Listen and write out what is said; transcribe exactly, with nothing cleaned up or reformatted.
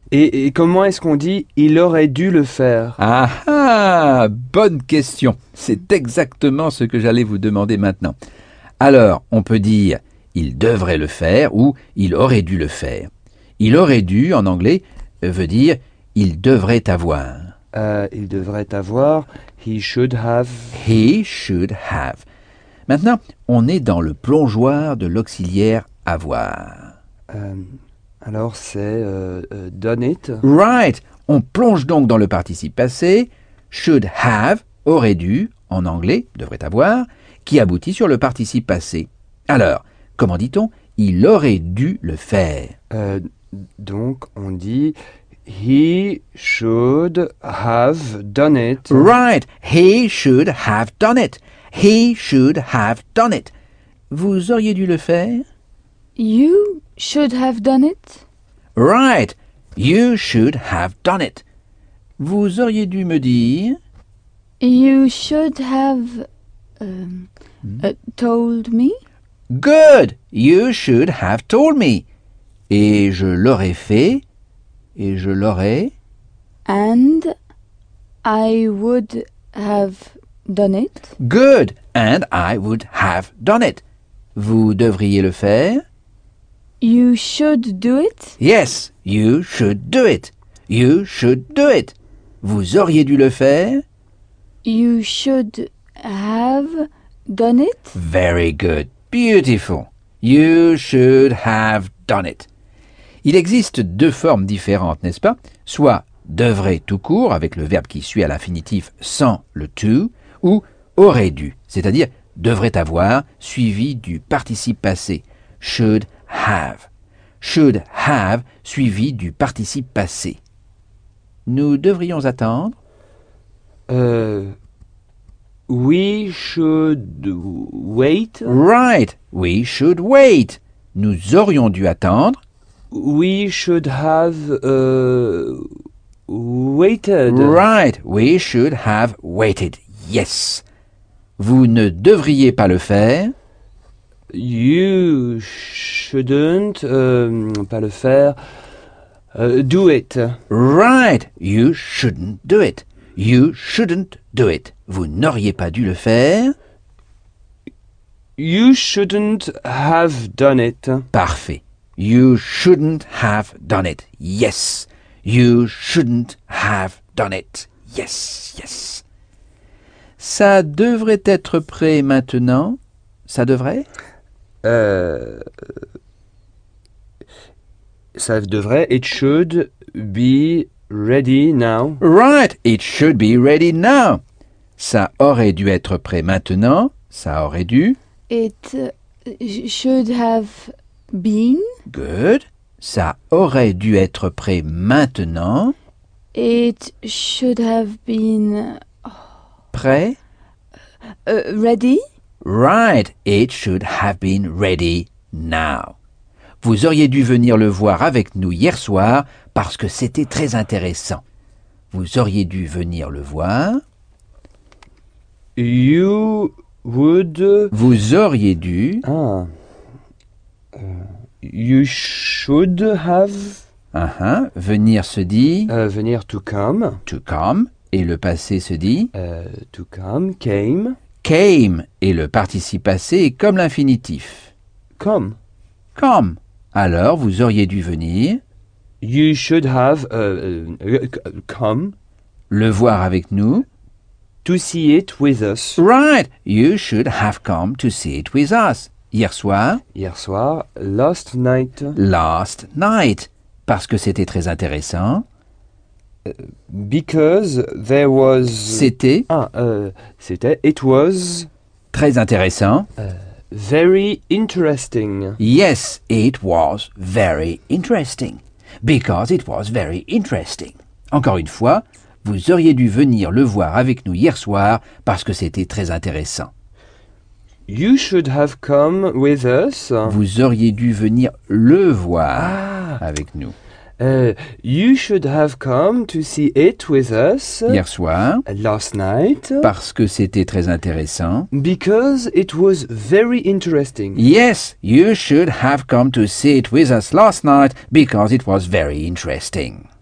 Et, et comment est-ce qu'on dit « il aurait dû le faire » ? Ah ah, bonne question. C'est exactement ce que j'allais vous demander maintenant. Alors, on peut dire « il devrait le faire » ou « il aurait dû le faire ». Il aurait dû, en anglais, veut dire « il devrait avoir ». Euh, il devrait avoir « he should have ». He should have. Maintenant, on est dans le plongeoir de l'auxiliaire avoir. Euh, alors c'est euh, euh, done it. Right. On plonge donc dans le participe passé. Should have, aurait dû, en anglais, devrait avoir, qui aboutit sur le participe passé. Alors, comment dit-on ? Il aurait dû le faire. Euh, donc on dit he should have done it. Right. He should have done it. He should have done it. Vous auriez dû le faire? You should have done it. Right. You should have done it. Vous auriez dû me dire? You should have um, uh, told me. Good. You should have told me. Et je l'aurais fait. Et je l'aurais. And I would have done it. Good. And I would have done it. Vous devriez le faire. You should do it. Yes. You should do it. You should do it. Vous auriez dû le faire. You should have done it. Very good. Beautiful. You should have done it. Il existe deux formes différentes, n'est-ce pas? Soit devrait tout court, avec le verbe qui suit à l'infinitif sans le to, ou aurait dû, c'est-à-dire devrait avoir, suivi du participe passé. Should have. Should have, suivi du participe passé. Nous devrions attendre. Euh, we should wait. Right. We should wait. Nous aurions dû attendre. We should have uh, waited. Right. We should have waited. Yes. Vous ne devriez pas le faire. You shouldn't, euh, pas le faire, uh, do it. Right. You shouldn't do it. You shouldn't do it. Vous n'auriez pas dû le faire. You shouldn't have done it. Parfait. You shouldn't have done it. Yes. You shouldn't have done it. Yes, yes. Ça devrait être prêt maintenant. Ça devrait? Euh, ça devrait, it should be ready now. Right. It should be ready now. Ça aurait dû être prêt maintenant. Ça aurait dû. It uh, should have been. Good. Ça aurait dû être prêt maintenant. It should have been Prêt? uh, ready. Right. It should have been ready now. Vous auriez dû venir le voir avec nous hier soir parce que c'était très intéressant. Vous auriez dû venir le voir. You would... Vous auriez dû. Ah. Euh, you should have... Uh-huh. Venir se dit Euh, venir to come. to come et le passé se dit Euh, to come, came. came et le participe passé est comme l'infinitif. Come. Come. Alors vous auriez dû venir You should have uh, uh, come le voir avec nous. to see it with us. Right. You should have come to see it with us. Hier soir. Hier soir, last night. Last night. Parce que c'était très intéressant. Because there was... C'était Ah, euh, c'était... It was très intéressant. very interesting. Yes, it was very interesting. Because it was very interesting. Encore une fois, vous auriez dû venir le voir avec nous hier soir parce que c'était très intéressant. You should have come with us. Vous auriez dû venir le voir Ah, avec nous uh, you should have come to see it with us hier soir last night. parce que c'était très intéressant. Because it was very interesting. Yes, you should have come to see it with us last night because it was very interesting.